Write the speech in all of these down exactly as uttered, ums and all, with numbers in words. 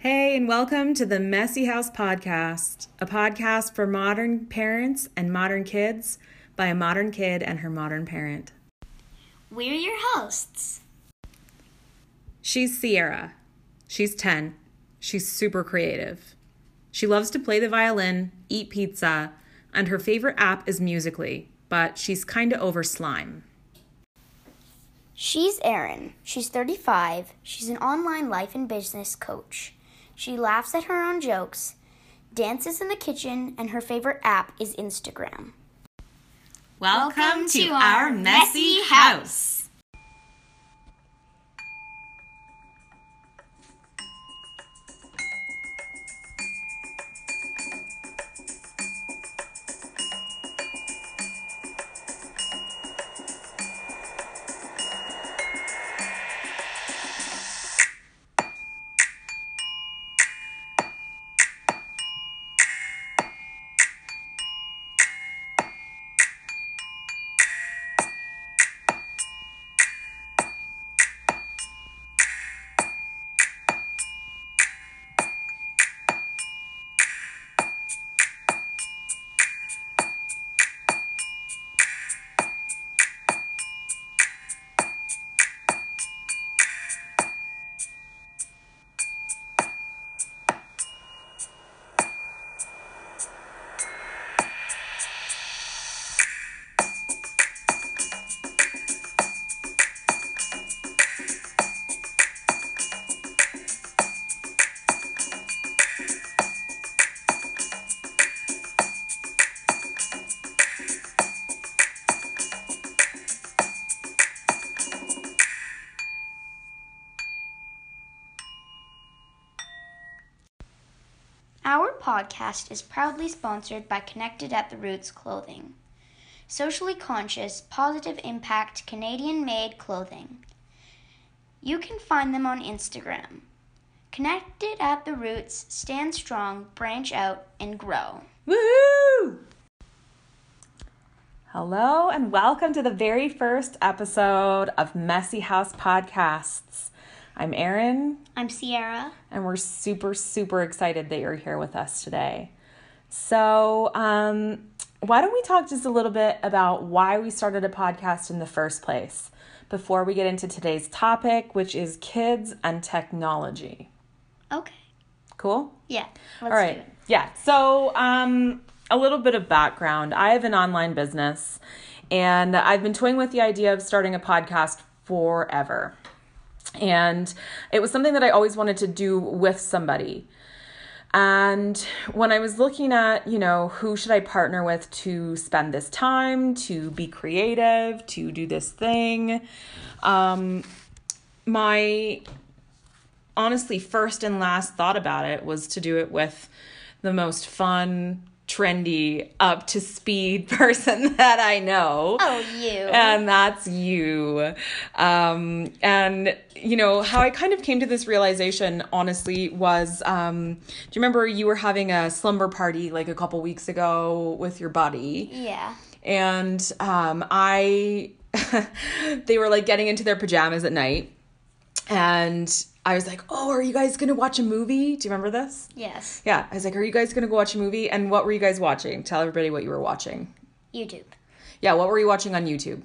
Hey, and welcome to the Messy House Podcast, a podcast for modern parents and modern kids by a modern kid and her modern parent. We're your hosts. She's Sierra. She's ten. She's super creative. She loves to play the violin, eat pizza, and her favorite app is Musical.ly, but she's kinda over slime. She's Erin. She's thirty-five. She's an online life and business coach. She laughs at her own jokes, dances in the kitchen, and her favorite app is Instagram. Welcome, Welcome to, to our our messy messy house. Our podcast is proudly sponsored by Connected at the Roots Clothing. Socially conscious, positive impact, Canadian-made clothing. You can find them on Instagram. Connected at the Roots, stand strong, branch out, and grow. Woohoo! Hello and welcome to the very first episode of Messy House Podcasts. I'm Erin. I'm Sierra. And we're super, super excited that you're here with us today. So um, why don't we talk just a little bit about why we started a podcast in the first place before we get into today's topic, which is kids and technology. Okay. Cool? Yeah, let's All right. do it. Yeah. So um, a little bit of background. I have an online business, and I've been toying with the idea of starting a podcast forever. And it was something that I always wanted to do with somebody. And when I was looking at, you know, who should I partner with to spend this time, to be creative, to do this thing, um, my honestly first and last thought about it was to do it with the most fun, trendy, up to speed person that I know. Oh, you. And that's you. Um, and, you know, how I kind of came to this realization, honestly, was, um, do you remember you were having a slumber party like a couple weeks ago with your buddy? Yeah. And um, I, they were like getting into their pajamas at night. And I was like, oh, are you guys going to watch a movie? Do you remember this? Yes. Yeah. I was like, are you guys going to go watch a movie? And what were you guys watching? Tell everybody what you were watching. YouTube. Yeah. What were you watching on YouTube?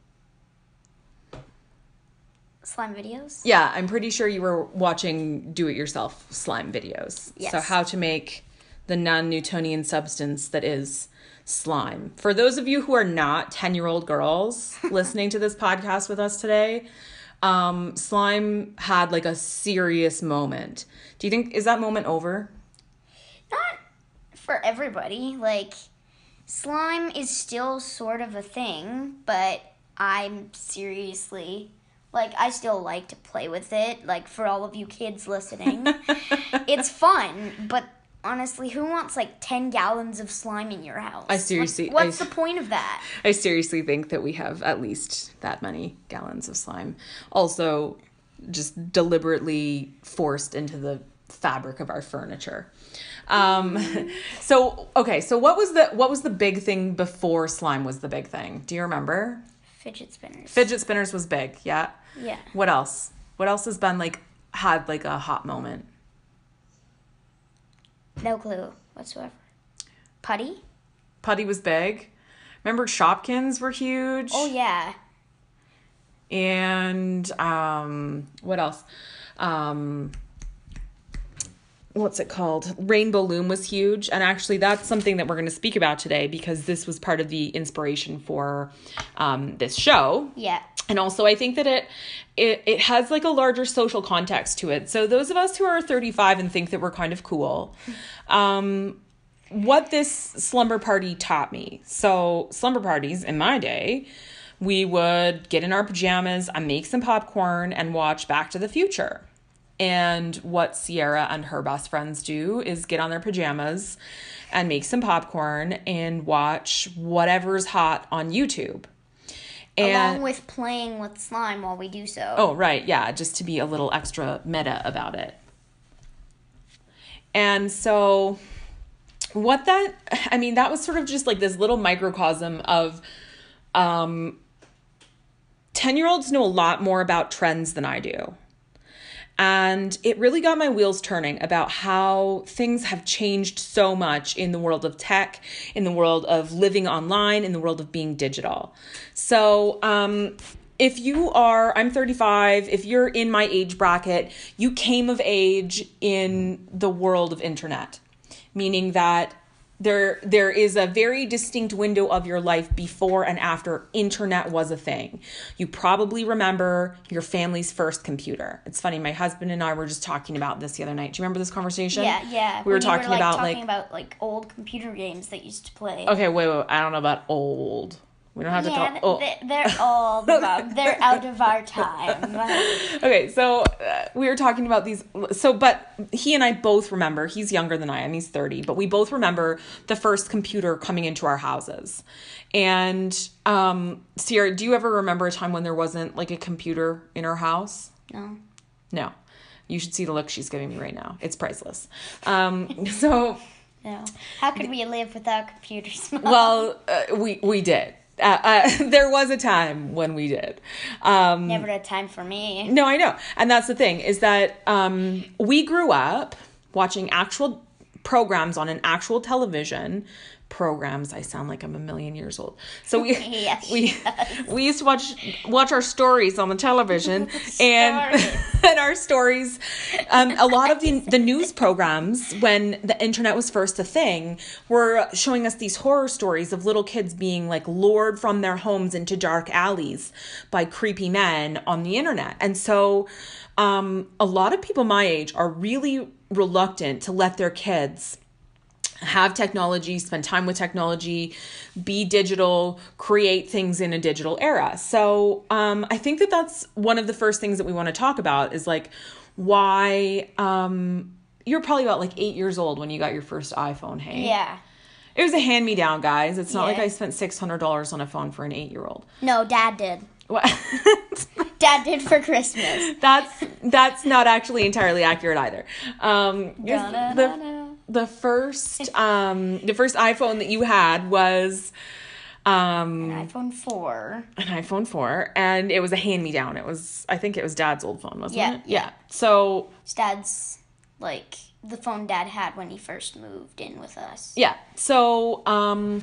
Slime videos? Yeah. I'm pretty sure you were watching do-it-yourself slime videos. Yes. So how to make the non-Newtonian substance that is slime. For those of you who are not ten-year-old girls listening to this podcast with us today, Um, slime had like a serious moment. Do you think, is that moment over? Not for everybody. Like, slime is still sort of a thing, but I'm seriously, like, I still like to play with it. Like, for all of you kids listening, it's fun, but honestly, who wants like ten gallons of slime in your house? I seriously... Like, what's I, the point of that? I seriously think that we have at least that many gallons of slime. Also, just deliberately forced into the fabric of our furniture. Um, so, okay, so what was the what was the big thing before slime was the big thing? Do you remember? Fidget spinners. Fidget spinners was big, yeah? Yeah. What else? What else has been like, had like a hot moment? No clue whatsoever. Putty? Putty was big. Remember Shopkins were huge? Oh, yeah. And um, what else? Um, what's it called? Rainbow Loom was huge. And actually, that's something that we're going to speak about today because this was part of the inspiration for um, this show. Yeah. And also, I think that it, it it has like a larger social context to it. So those of us who are thirty-five and think that we're kind of cool, um, what this slumber party taught me. So slumber parties in my day, we would get in our pajamas and make some popcorn and watch Back to the Future. And what Sierra and her best friends do is get on their pajamas and make some popcorn and watch whatever's hot on YouTube. And, along with playing with slime while we do so. Oh, right. Yeah. Just to be a little extra meta about it. And so what that, I mean, that was sort of just like this little microcosm of, um, ten-year-olds know a lot more about trends than I do. And it really got my wheels turning about how things have changed so much in the world of tech, in the world of living online, in the world of being digital. So um, if you are, I'm thirty-five, if you're in my age bracket, you came of age in the world of internet, meaning that There, there is a very distinct window of your life before and after internet was a thing. You probably remember your family's first computer. It's funny, my husband and I were just talking about this the other night. Do you remember this conversation? Yeah, yeah. We were When you talking were, like, about talking like about like old computer games that used to play. Okay, wait, wait. I don't know about old. We don't have to yeah, talk. Oh. they, they're old. About, they're out of our time. Okay, so uh, we were talking about these. So, but he and I both remember. He's younger than I am. He's thirty, but we both remember the first computer coming into our houses. And um, Sierra, do you ever remember a time when there wasn't like a computer in our house? No. No. You should see the look she's giving me right now. It's priceless. Um, so. No. How could we live without computers? Well, uh, we we did. Uh, uh, there was a time when we did. Um, Never a time for me. no, I know. And that's the thing is that um, we grew up watching actual programs on an actual television. Programs. I sound like I'm a million years old. So we Yes, we we used to watch watch our stories on the television and and our stories. Um, a lot of the the news programs when the internet was first a thing were showing us these horror stories of little kids being like lured from their homes into dark alleys by creepy men on the internet. And so um, a lot of people my age are really reluctant to let their kids have technology, spend time with technology, be digital, create things in a digital era. So um, I think that that's one of the first things that we want to talk about is like why um, you're probably about like eight years old when you got your first iPhone, hey? Yeah. It was a hand-me-down, guys. It's not Yeah. like I spent six hundred dollars on a phone for an eight-year-old. No, Dad did. What? Dad did for Christmas. That's that's not actually entirely accurate either. Um, the, the first um, the first iPhone that you had was um, An iPhone four. an iPhone four, and it was a hand-me-down. It was, I think it was Dad's old phone, wasn't Yeah, it? Yeah. So It's Dad's, like, the phone Dad had when he first moved in with us. yeah. So um,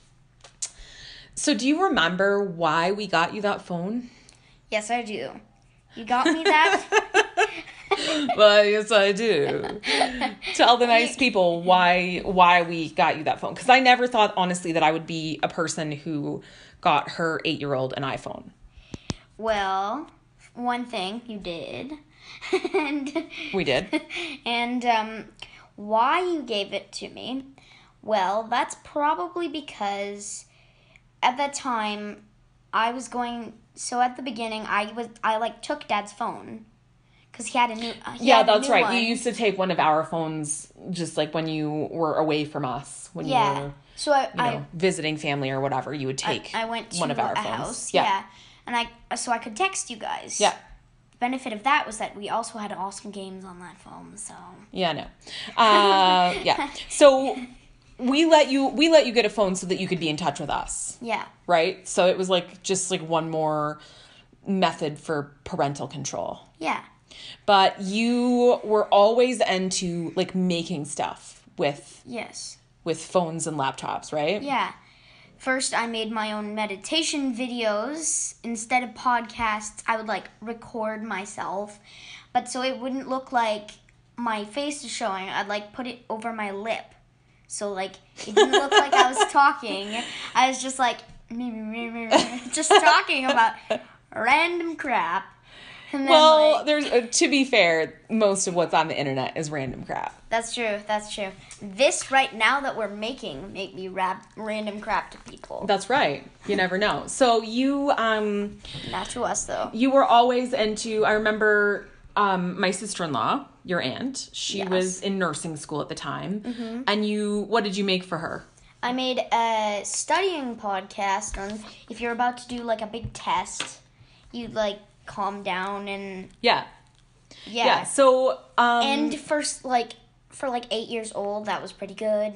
so do you remember why we got you that phone? Yes, I do. You got me that? Well, yes, I do. Tell the nice people why why we got you that phone. Because I never thought, honestly, that I would be a person who got her eight-year-old an iPhone. Well, one thing you did. and We did. And um, why you gave it to me? Well, that's probably because at that time I was going. So at the beginning, I was I like took Dad's phone because he had a new. Uh, he Yeah, had a that's new right. one. You used to take one of our phones just like when you were away from us, when Yeah. you were So I you know, I, visiting family or whatever. You would take I went to one of our a phones. house. Yeah. Yeah. And I so I could text you guys. Yeah. Benefit of that was that we also had awesome games on that phone. So Yeah, no. Uh, yeah. So we let you we let you get a phone so that you could be in touch with us. yeah. Right? So it was like just like one more method for parental control. Yeah. But you were always into like making stuff. with Yes. with phones and laptops, right? Yeah. First, I made my own meditation videos. Instead of podcasts, I would, like, record myself. But so it wouldn't look like my face is showing, I'd, like, put it over my lip. So, like, it didn't look like I was talking. I was just, like, just talking about random crap. And then, Well, like, there's uh, to be fair, most of what's on the internet is random crap. That's true, that's true. This right now that we're making make me rap random crap to people. That's right. You never know. So you um Not to us, though. you were always into, I remember um my sister-in-law, your aunt, she Yes. was in nursing school at the time. Mm-hmm. And you, what did you make for her? I made a studying podcast on if you're about to do, like, a big test, you'd, like, calm down and... Yeah. Yeah. Yeah. So um And for, like, for, like, eight years old, that was pretty good.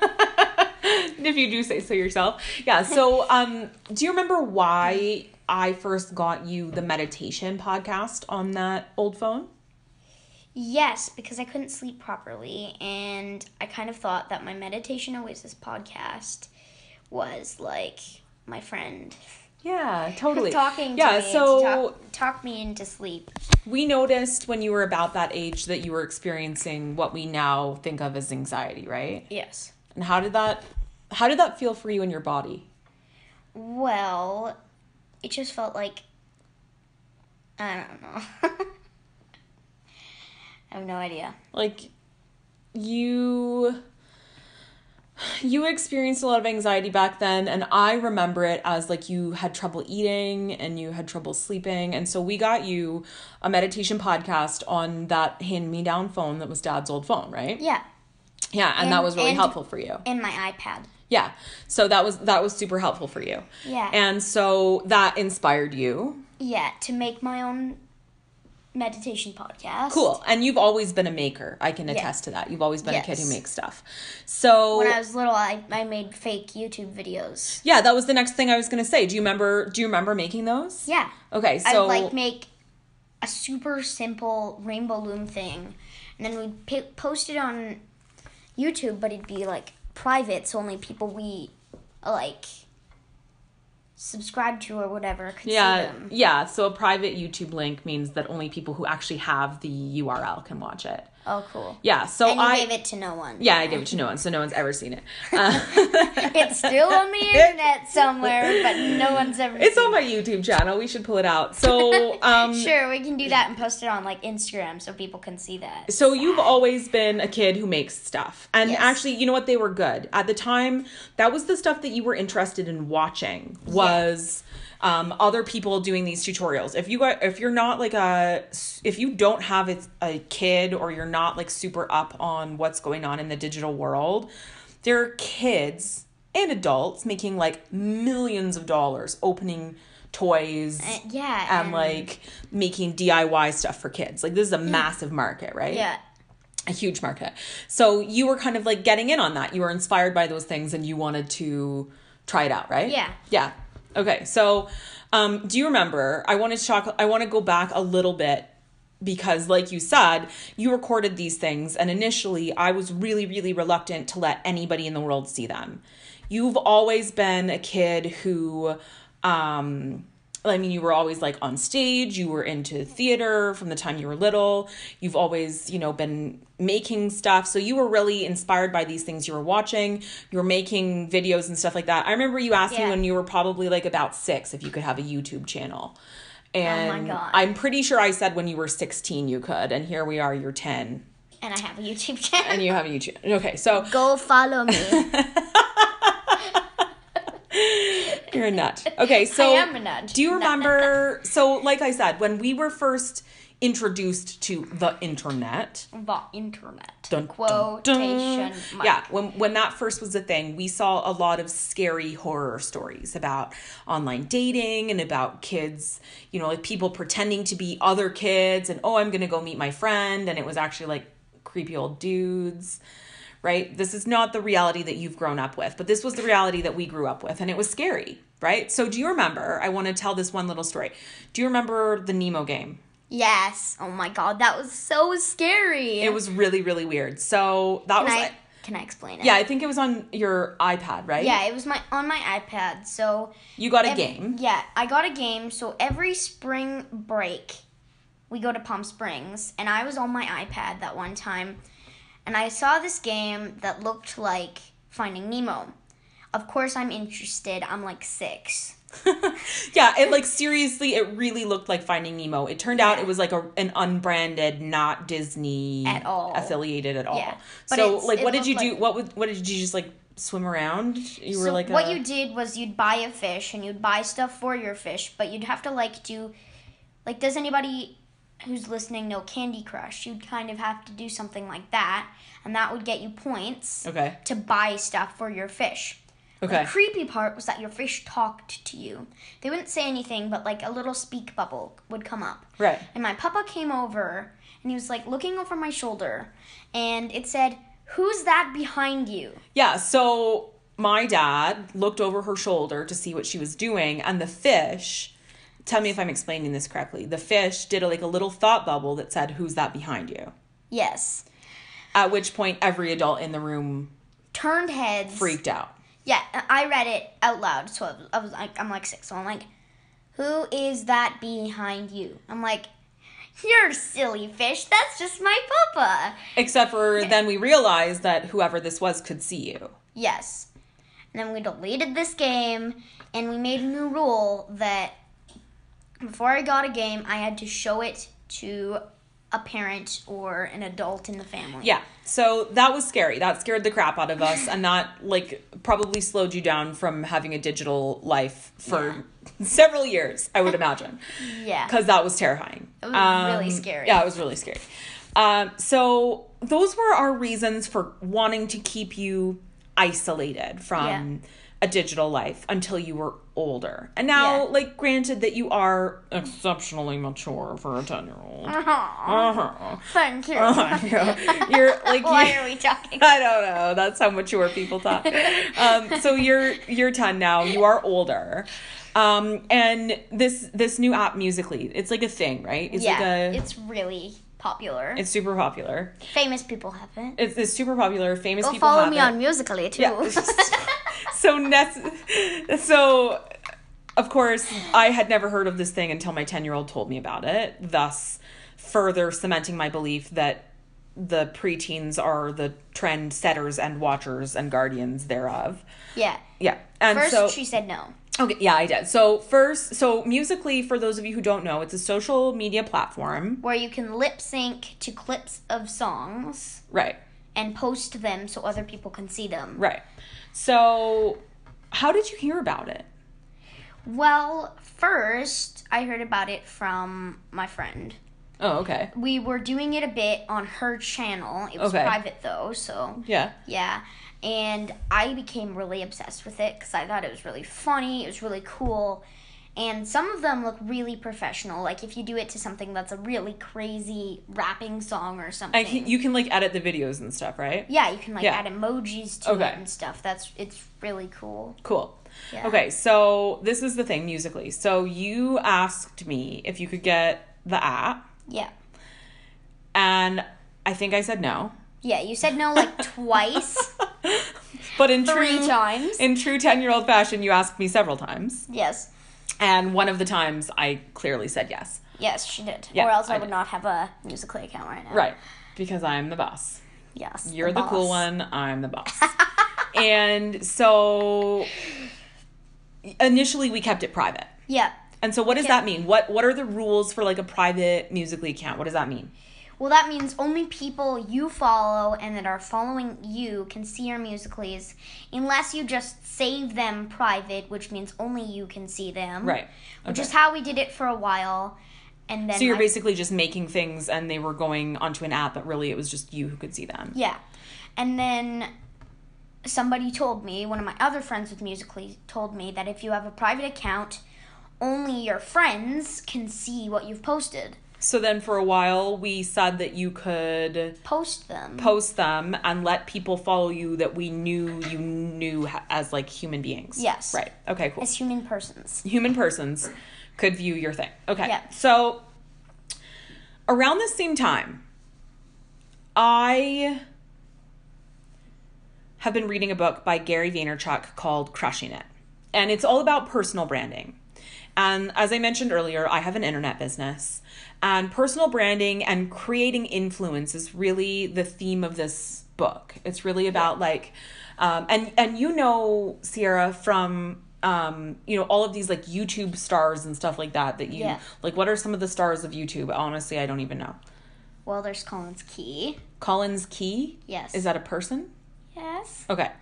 if you do say so yourself. Yeah. So um do you remember why I first got you the meditation podcast on that old phone? Yes, because I couldn't sleep properly, and I kind of thought that my Meditation Oasis podcast was, like, my friend. Yeah, totally. Talking to yeah, me so to talk, talk me into sleep. we noticed when you were about that age that you were experiencing what we now think of as anxiety, right? Yes. And how did that how did that feel for you in your body? Well, it just felt like, I don't know. I have no idea. Like you you experienced a lot of anxiety back then, and I remember it as like you had trouble eating and you had trouble sleeping, and so we got you a meditation podcast on that hand-me-down phone that was Dad's old phone, right? Yeah. Yeah, and, And- that was really and- helpful for you. And my iPad. Yeah. So that was that was super helpful for you. Yeah. And so that inspired you. Yeah, to make my own meditation podcast. Cool. And you've always been a maker. I can Yeah. attest to that. You've always been a kid who Yes. makes stuff. So When I was little, I, I made fake YouTube videos. yeah, that was the next thing I was going to say. Do you remember do you remember making those? Yeah. Okay, so I'd like make a super simple rainbow loom thing, and then we'd p- post it on YouTube, but it'd be like private, so only people we like subscribe to or whatever could see yeah, them. yeah, so a private YouTube link means that only people who actually have the U R L can watch it. Oh, cool. Yeah, so And you I gave it to no one. Yeah, I gave it to no one, so no one's ever seen it. Uh, It's still on the internet somewhere, but no one's ever it's seen on my YouTube channel. We should pull it out. So, um Sure, we can do that and post it on like Instagram so people can see that. So you've always been a kid who makes stuff. And Yes. actually, you know what? They were good. At the time, that was the stuff that you were interested in watching was um, other people doing these tutorials. If you got, if you're not like a, if you don't have a, a kid or you're not like super up on what's going on in the digital world, there are kids and adults making like millions of dollars opening toys Uh, yeah. and like making D I Y stuff for kids. Like this is a massive market, right? Yeah. A huge market. So you were kind of like getting in on that. You were inspired by those things and you wanted to try it out, right? Yeah. Yeah. Okay. So um, do you remember, I wanted to talk, I want to go back a little bit because like you said, you recorded these things and initially I was really, really reluctant to let anybody in the world see them. You've always been a kid who, um, I mean, you were always like on stage, you were into theater from the time you were little. You've always, you know, been making stuff. So you were really inspired by these things you were watching. You were making videos and stuff like that. I remember you asked me Yeah. when you were probably like about six if you could have a YouTube channel. And God. I'm pretty sure I said when you were sixteen you could. And here we are, you're ten. And I have a YouTube channel. And you have a YouTube. Okay, so Go follow me. you're a nut. Okay, so I am a nut. do you remember? So, like I said, when we were first introduced to the internet, The internet. dun, dun, Quotation dun. mark. Yeah, when when that first was a thing, we saw a lot of scary horror stories about online dating and about kids, you know, like people pretending to be other kids and oh, I'm gonna go meet my friend, and it was actually like creepy old dudes. Right? This is not the reality that you've grown up with, but this was the reality that we grew up with, and it was scary, right? So do you remember, I want to tell this one little story. Do you remember the Nemo game? Yes. Oh my god, that was so scary. It was really, really weird. So that Can was I, like, Can I explain it? Yeah, I think it was on your iPad, right? Yeah, it was my on my iPad. So you got a every, game. Yeah, I got a game. So every spring break, we go to Palm Springs, and I was on my iPad that one time, and I saw this game that looked like Finding Nemo. Of course, I'm interested. I'm like six. Yeah, it like seriously, it really looked like Finding Nemo. It turned out Yeah. it was like a an unbranded, not Disney At all. affiliated at all. Yeah, but so it's- like, it what did you looked do? like- What would what did you just like swim around? You So were like what a, you did was you'd buy a fish and you'd buy stuff for your fish, but you'd have to like do, like, does anybody who's listening know Candy Crush? You'd kind of have to do something like that, and that would get you points Okay. to buy stuff for your fish. Okay. The creepy part was that your fish talked to you. They wouldn't say anything, but like a little speak bubble would come up. Right. And my papa came over, and he was like looking over my shoulder, and it said, "Who's that behind you?" Yeah, so my dad looked over her shoulder to see what she was doing, and the fish, tell me if I'm explaining this correctly, the fish did a, like a little thought bubble that said, "Who's that behind you?" Yes. At which point every adult in the room Turned heads. freaked out. Yeah, I read it out loud, so I was, I was like, I'm like six, so I'm like, "Who is that behind you?" I'm like, "You're silly fish, that's just my papa." Except for then we realized that whoever this was could see you. Yes. And then we deleted this game, and we made a new rule that before I got a game, I had to show it to a parent or an adult in the family. Yeah, so that was scary. That scared the crap out of us, and that like probably slowed you down from having a digital life for Yeah. several years, I would imagine. Yeah. Because that was terrifying. It was really scary. Yeah, it was really scary. Um, so those were our reasons for wanting to keep you isolated from Yeah. a digital life until you were older. And now, Yeah. like, granted that you are exceptionally mature for a ten-year-old. Aw, Uh-huh. thank you. You're like Why you- are we talking? I don't know. That's how mature people talk. Um, so you're you're ten now. You are older, um, and this this new app, Musical.ly, it's like a thing, right? It's yeah, like a it's really popular. it's super popular. Famous people have it. It's, it's super popular. Famous Go people follow have me it. on Musical.ly too. Yeah. so nec- so of course I had never heard of this thing until my ten-year-old told me about it, thus further cementing my belief that the preteens are the trend setters and watchers and guardians thereof. Yeah. Yeah. And First, so she said no. okay, yeah, I did. So first, so Musical.ly, for those of you who don't know, it's a social media platform. Where you can lip sync to clips of songs Right. and post them so other people can see them. Right. So how did you hear about it? Well, first, I heard about it from my friend. Oh, okay. We were doing it a bit on her channel. It was Okay. private though, so Yeah. yeah. And I became really obsessed with it because I thought it was really funny. It was really cool. And some of them look really professional. Like if you do it to something that's a really crazy rapping song or something. I can, you can like edit the videos and stuff, right? yeah, you can like Yeah. add emojis to Okay. it and stuff. That's it's really cool. Cool. Yeah. Okay, so this is the thing, Musical.ly. So you asked me if you could get the app, Yeah. and I think I said no. Yeah, you said no like twice. But in Three true times. in true ten-year-old fashion, you asked me several times, Yes. and one of the times I clearly said yes. Yes, she did. Yeah, or else I, I would did. not have a Musical.ly account right now. Right, because I'm the boss. Yes. You're the, cool boss. one. I'm the boss. And so initially we kept it private. Yeah. And so what does Yeah. that mean? What what are the rules for like a private Musical.ly account? What does that mean? Well, that means only people you follow and that are following you can see your Musical.lys, unless you just save them private, which means only you can see them. Right. Which Okay. is how we did it for a while. And then So you're my- basically just making things and they were going onto an app, but really it was just you who could see them. Yeah. And then somebody told me, one of my other friends with Musical.ly told me that if you have a private account, only your friends can see what you've posted. So then for a while we said that you could Post them. post them and let people follow you that we knew you knew ha- as like human beings. Yes. Right. Okay, cool. As human persons. Human persons could view your thing. Okay. Yeah. So around the same time, I have been reading a book by Gary Vaynerchuk called Crushing It. And it's all about personal branding. And as I mentioned earlier, I have an internet business. And personal branding and creating influence is really the theme of this book. It's really about yeah. like, um, and, and you know, Sierra, from, um, you know, all of these like YouTube stars and stuff like that, that you, yeah. like, what are some of the stars of YouTube? Honestly, I don't even know. Well, there's Collins Key. Collins Key? Yes. Is that a person? Yes. Okay.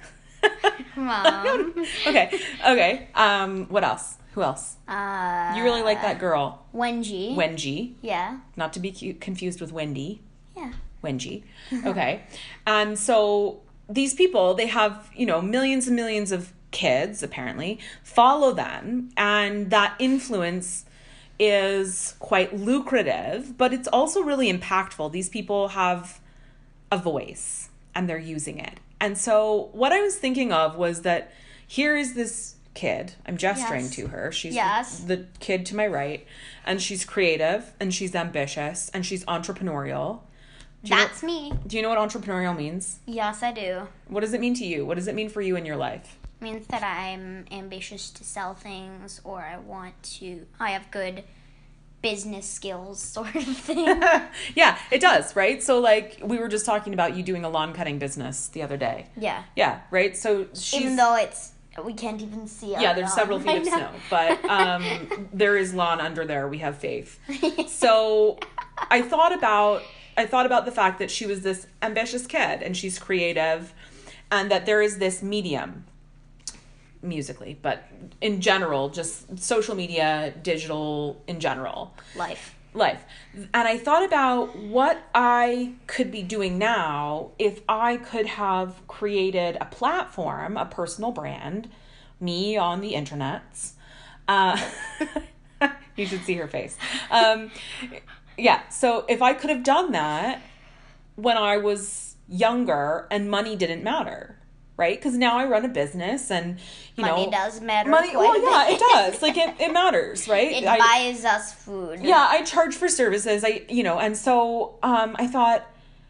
Mom. okay. Okay. Um, what else? Who else? Uh, you really like that girl. Wengie. Wengie. Yeah. Not to be cu- confused with Wendy. Yeah. Wengie. Okay. And so these people, they have, you know, millions and millions of kids, apparently, follow them. And that influence is quite lucrative, but it's also really impactful. These people have a voice and they're using it. And so what I was thinking of was that here is this kid. I'm gesturing yes. to her. She's yes. the, the kid to my right. And she's creative and she's ambitious and she's entrepreneurial. Do That's know, me. Do you know what entrepreneurial means? Yes, I do. What does it mean to you? What does it mean for you in your life? It means that I'm ambitious to sell things, or I want to, I have good business skills, sort of thing. Yeah, it does, right? So like we were just talking about you doing a lawn cutting business the other day. Yeah. Yeah, right? So she's... Even though it's, we can't even see our Yeah, there's lawn several feet right of now. snow, but um, there is lawn under there. We have faith. So I thought about I thought about the fact that she was this ambitious kid and she's creative, and that there is this medium, musically, but in general, just social media, digital in general. Life. Life. And I thought about what I could be doing now if I could have created a platform, a personal brand, me on the internets. Uh, you should see her face. Um, yeah, so if I could have done that when I was younger and money didn't matter. Right? Because now I run a business and, you money know. Money does matter. Money, quite well, yeah, a it does. Like, it, it matters, right? It I, buys us food. Yeah, I charge for services. I, you know, and so um, I thought,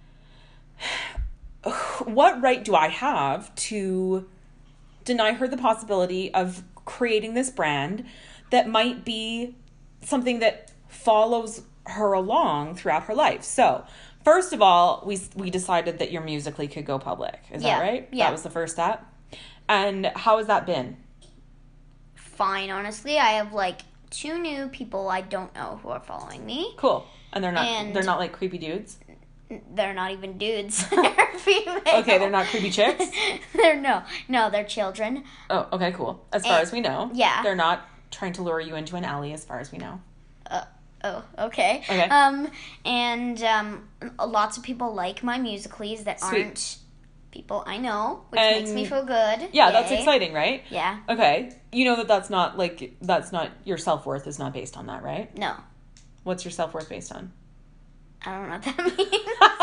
what right do I have to deny her the possibility of creating this brand that might be something that follows her along throughout her life? So, first of all, we we decided that your Musical.ly could go public. Is yeah. that right? Yeah. That was the first step. And how has that been? Fine, honestly. I have like two new people I don't know who are following me. Cool. And they're not And they're not like creepy dudes? They're not even dudes. They're female. Okay, they're not creepy chicks? They're no. No, they're children. Oh, okay, cool. As far And- as we know. yeah. They're not trying to lure you into an alley as far as we know. Uh, oh, okay. Okay. Um, and um, lots of people like my Musical.lys that Sweet. aren't people I know, which And- makes me feel good. Yeah, that's Yay. exciting, right? Yeah. Okay. You know that that's not, like, that's not, your self-worth is not based on that, right? No. What's your self-worth based on? I don't know what that means.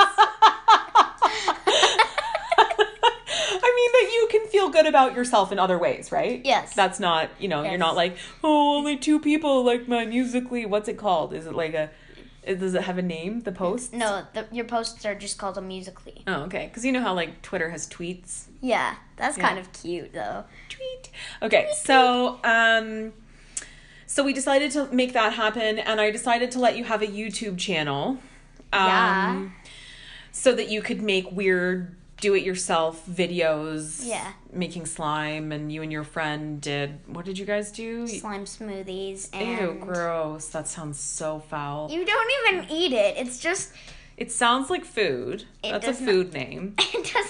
I mean that you can feel good about yourself in other ways, right? Yes. That's not, you know, Yes. you're not like, oh, only two people like my Musical.ly. What's it called? Is it like a, does it have a name, the post? No, the, your posts are just called a Musical.ly. Oh, okay. Because you know how, like, Twitter has tweets? Yeah, that's Yeah. kind of cute, though. Tweet. Okay, so, um... So we decided to make that happen, and I decided to let you have a YouTube channel. Um, Yeah. So that you could make weird do-it-yourself videos. Yeah. Making slime, and you and your friend did... What did you guys do? Slime smoothies and... Ew, gross. That sounds so foul. You don't even eat it. It's just... It sounds like food. It That's a does not- food name. It does...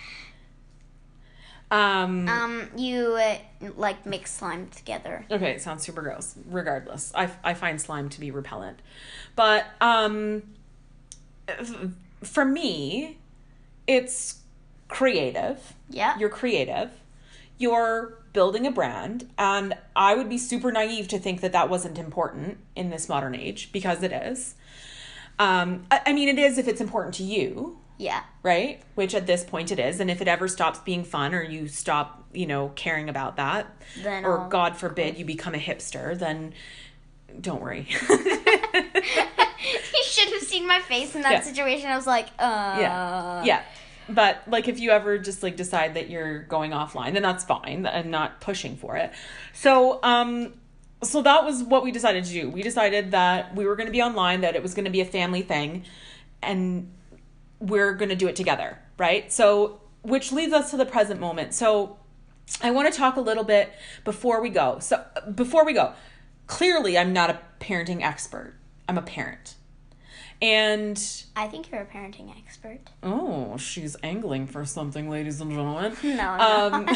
Um... Um, you, uh, like, mix slime together. Okay, it sounds super gross. Regardless, I, I find slime to be repellent. But um, f- for me, it's creative. Yeah. You're creative. You're building a brand. And I would be super naive to think that that wasn't important in this modern age, because it is. Um, I, I mean, it is if it's important to you. Yeah. Right? Which at this point it is. And if it ever stops being fun, or you stop, you know, caring about that, Then or I'll- God forbid you become a hipster, then don't worry. You should have seen my face in that Yeah. situation. I was like, uh... yeah. Yeah. But like if you ever just like decide that you're going offline, then that's fine. I'm not pushing for it. So um so that was what we decided to do. We decided that we were going to be online, that it was going to be a family thing, and we're going to do it together, right? So which leads us to the present moment. So I want to talk a little bit before we go. So before we go, clearly I'm not a parenting expert. I'm a parent. And I think you're a parenting expert. oh, she's angling for something, ladies and gentlemen. No, I'm um, not.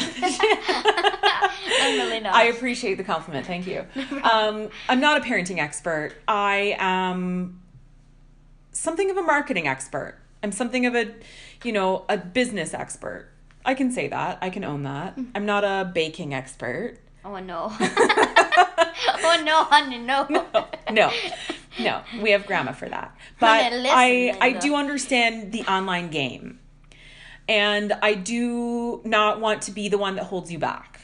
I'm really not. I appreciate the compliment. Thank you. Um, I'm not a parenting expert. I am something of a marketing expert. I'm something of a, you know, a business expert. I can say that. I can own that. I'm not a baking expert. Oh, no. Oh, no, honey, no. No, no, no. We have grandma for that. But Honey, listen, I, I Linda. do understand the online game. And I do not want to be the one that holds you back.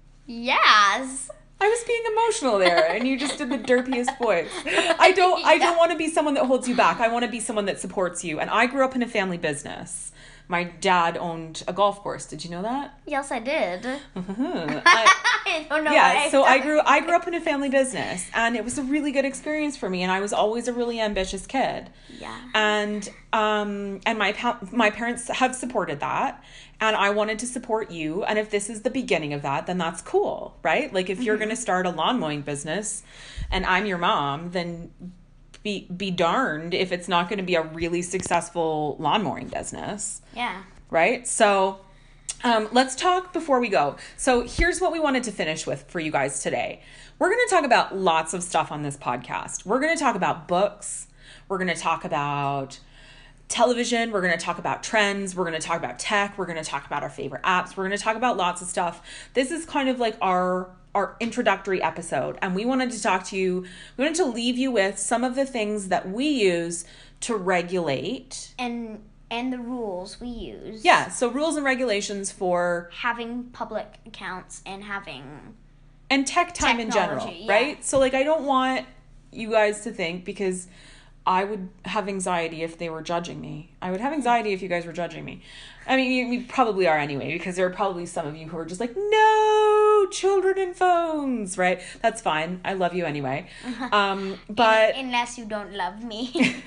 Yes. I was being emotional there, and you just did the derpiest voice. I don't I don't want to be someone that holds you back. I want to be someone that supports you. And I grew up in a family business. My dad owned a golf course. Did you know that? Yes, I did. I, I don't know yeah, why. so I grew I grew up in a family business, and it was a really good experience for me, and I was always a really ambitious kid. Yeah. And um and my pa- my parents have supported that, and I wanted to support you, and if this is the beginning of that, then that's cool, right? Like if you're Mm-hmm. going to start a lawn mowing business and I'm your mom, then be be darned if it's not going to be a really successful lawn mowing business. Yeah. Right? So um, let's talk before we go. So here's what we wanted to finish with for you guys today. We're going to talk about lots of stuff on this podcast. We're going to talk about books. We're going to talk about television. We're going to talk about trends. We're going to talk about tech. We're going to talk about our favorite apps. We're going to talk about lots of stuff. This is kind of like our our introductory episode, and we wanted to talk to you, we wanted to leave you with some of the things that we use to regulate. And and the rules we use. Yeah, so rules and regulations for Having public accounts and having and tech time in general, Technology, yeah. right? So like I don't want you guys to think, because I would have anxiety if they were judging me. I would have anxiety if you guys were judging me. I mean, you, you probably are anyway, because there are probably some of you who are just like, no, children and phones, right? That's fine. I love you anyway. Um, but unless you don't love me.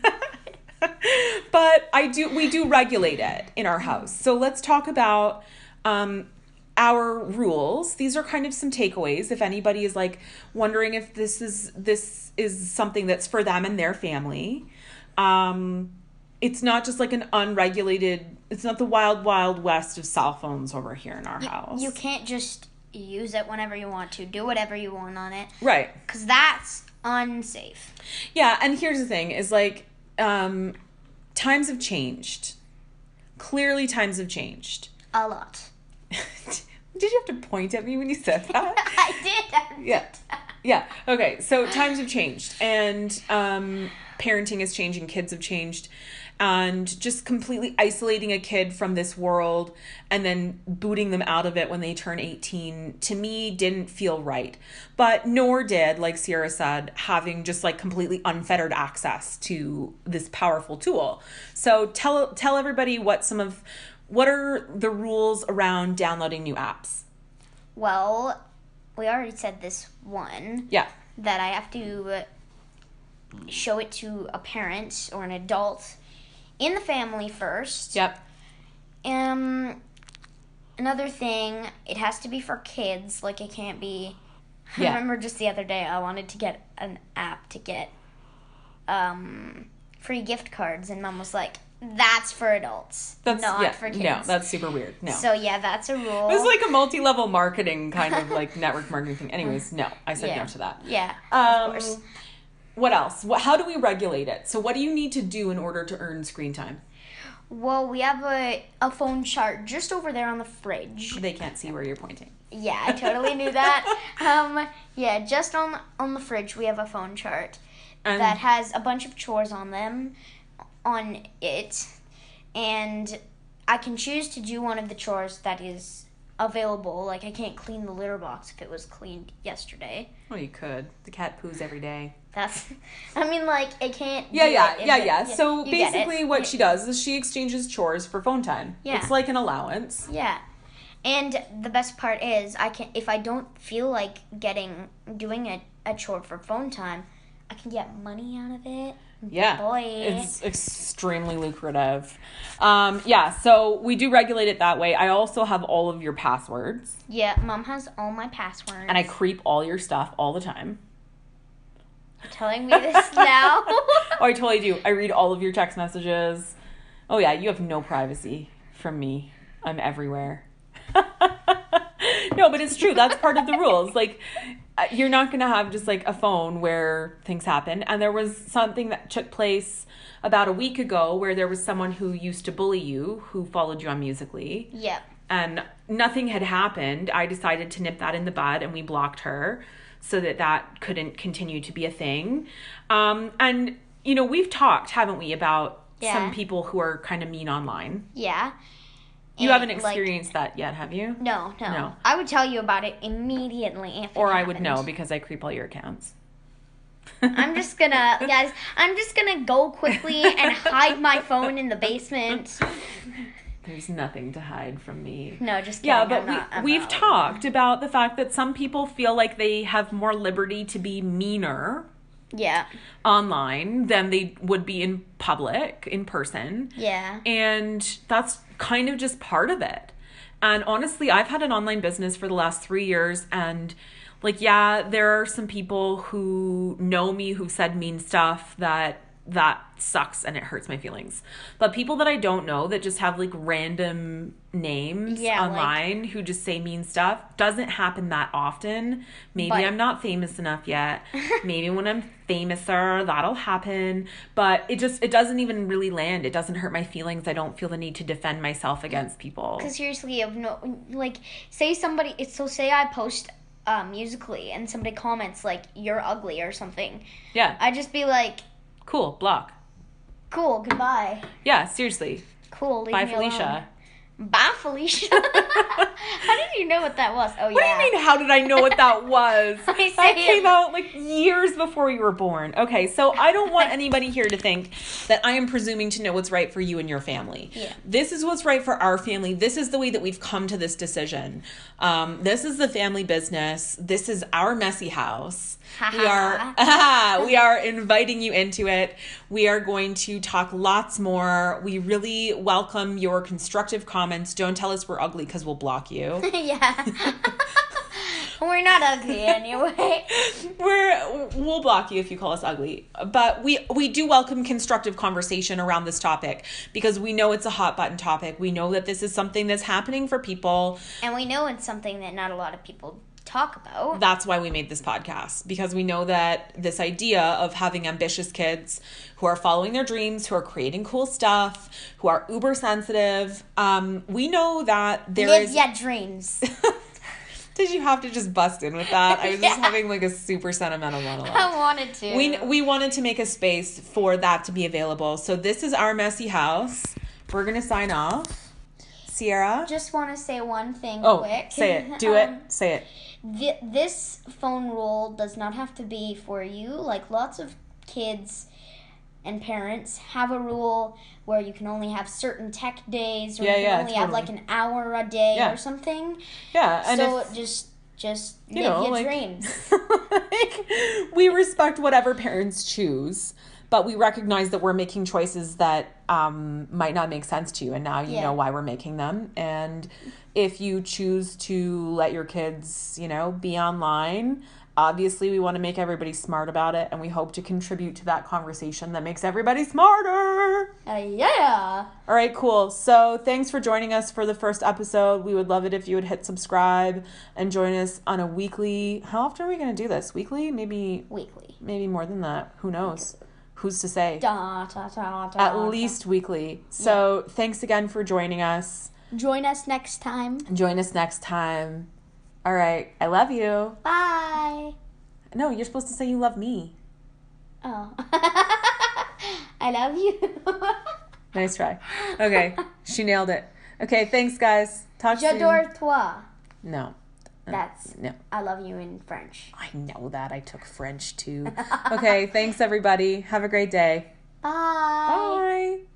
but I do, we do regulate it in our house. So let's talk about um, our rules. These are kind of some takeaways. If anybody is like wondering if this is, this is something that's for them and their family. Um, it's not just like an unregulated, it's not the wild, wild west of cell phones over here in our you, house. you can't just use it whenever you want to. Do whatever you want on it. Right. Because that's unsafe. Yeah, and here's the thing, is like, um, times have changed. Clearly times have changed. A lot. Did you have to point at me when you said that? I did. Yeah. Yeah. Okay. So times have changed, and um, parenting is changing. Kids have changed, and just completely isolating a kid from this world and then booting them out of it when they turn eighteen, to me, didn't feel right. But nor did, like Sierra said, having just like completely unfettered access to this powerful tool. So tell tell everybody what some of what are the rules around downloading new apps. Well, we already said this one. Yeah. That I have to show it to a parent or an adult in the family first. Yep. Um, another thing, it has to be for kids. Like, it can't be... Yeah. I remember just the other day I wanted to get an app to get um, free gift cards, and Mom was like, that's for adults, That's not yeah, for kids. No, that's super weird. No. So, yeah, that's a rule. It was like a multi-level marketing kind of like network marketing thing. Anyways, no, I said Yeah. no to that. Yeah, Um, of course. What else? What, how do we regulate it? So what do you need to do in order to earn screen time? Well, we have a, a phone chart just over there on the fridge. They can't see where you're pointing. Yeah, I totally knew that. Um, yeah, just on on the fridge we have a phone chart And that has a bunch of chores on them, on it, and I can choose to do one of the chores that is available. Like, I can't clean the litter box if it was cleaned yesterday. Oh, you could. The cat poos every day. That's, I mean, like, it can't. Yeah, do yeah, it yeah, the, yeah. So basically, what yeah. she does is she exchanges chores for phone time. Yeah. It's like an allowance. Yeah. And the best part is, I can if I don't feel like getting doing a, a chore for phone time, I can get money out of it. Yeah, Boy. it's extremely lucrative. Um, yeah, so we do regulate it that way. I also have all of your passwords. Yeah, Mom has all my passwords. And I creep all your stuff all the time. You're telling me this now? Oh, I totally do. I read all of your text messages. Oh, yeah, you have no privacy from me. I'm everywhere. No, but it's true. That's part of the rules. Like, you're not going to have just like a phone where things happen. And there was something that took place about a week ago where there was someone who used to bully you, who followed you on Musical.ly. Yep. And nothing had happened. I decided to nip that in the bud, and we blocked her so that that couldn't continue to be a thing. Um, and, you know, we've talked, haven't we, about Yeah. some people who are kind of mean online. Yeah. You And, haven't like, experienced that yet, have you? No, no, No. I would tell you about it immediately if it Or I would know happened. because I creep all your accounts. I'm just gonna, guys, I'm just gonna go quickly and hide my phone in the basement. There's nothing to hide from me. No, just kidding. Yeah, but I'm not, I'm we, we've not. talked about the fact that some people feel like they have more liberty to be meaner Yeah. online than they would be in public, in person. Yeah. And that's kind of just part of it. And honestly, I've had an online business for the last three years. And like, yeah, there are some people who know me who've said mean stuff that that sucks and it hurts my feelings. But people that I don't know that just have like random names Yeah, like- online who just say mean stuff doesn't happen that often. Maybe But- I'm not famous enough yet. Maybe when I'm famouser, that'll happen. But it just, it doesn't even really land. It doesn't hurt my feelings. I don't feel the need to defend myself against people. Because seriously, I've no, like, say somebody, it's so say I post uh, Musical.ly and somebody comments like, you're ugly or something. Yeah. I'd just be like, Cool. Block. cool, goodbye. Yeah, seriously. Cool, leave Bye, me Felicia. alone. Bye, Felicia. How did you know what that was? Oh, yeah. What do you mean, how did I know what that was? I That say came it. out like years before you were born. Okay, so I don't want anybody here to think that I am presuming to know what's right for you and your family. Yeah. This is what's right for our family. This is the way that we've come to this decision. Um, this is the family business. This is our messy house. We are we are inviting you into it. We are going to talk lots more. We really welcome your constructive comments. Don't tell us we're ugly because we'll block you. Yeah. We're not ugly anyway. We're we'll block you if you call us ugly. But we we do welcome constructive conversation around this topic because we know it's a hot button topic. We know that this is something that's happening for people. And we know it's something that not a lot of people talk about. That's why we made this podcast, because we know that this idea of having ambitious kids who are following their dreams, who are creating cool stuff, who are uber sensitive, um, we know that there Live is... your dreams. Did you have to just bust in with that? I was just Yeah. having like a super sentimental monologue. I wanted to. We we wanted to make a space for that to be available. So this is our messy house. We're going to sign off. Sierra? Just want to say one thing Oh, quick. say it. Do Um, it. Say it. Th- this phone rule does not have to be for you. Like, lots of kids and parents have a rule where you can only have certain tech days, or Yeah, you can yeah, only have totally. like an hour a day Yeah. or something. Yeah. And so if, just just you live know, your like, dreams. like, we respect whatever parents choose, but we recognize that we're making choices that um, might not make sense to you, and now you Yeah. know why we're making them. And if you choose to let your kids, you know, be online, obviously we want to make everybody smart about it, and we hope to contribute to that conversation that makes everybody smarter. Uh, yeah. All right, cool. So thanks for joining us for the first episode. We would love it if you would hit subscribe and join us on a weekly. How often are we going to do this? Weekly? Maybe Weekly. maybe more than that. Who knows? Who's to say? Da, da, da, da, At da. least weekly. So thanks again for joining us. Join us next time. Join us next time. All right. I love you. Bye. No, you're supposed to say you love me. Oh. I love you. Nice try. Okay. She nailed it. Okay. Thanks, guys. Talk soon. J'adore toi. No. That's, no. I love you in French. I know that. I took French too. Okay, thanks everybody. Have a great day. Bye. Bye.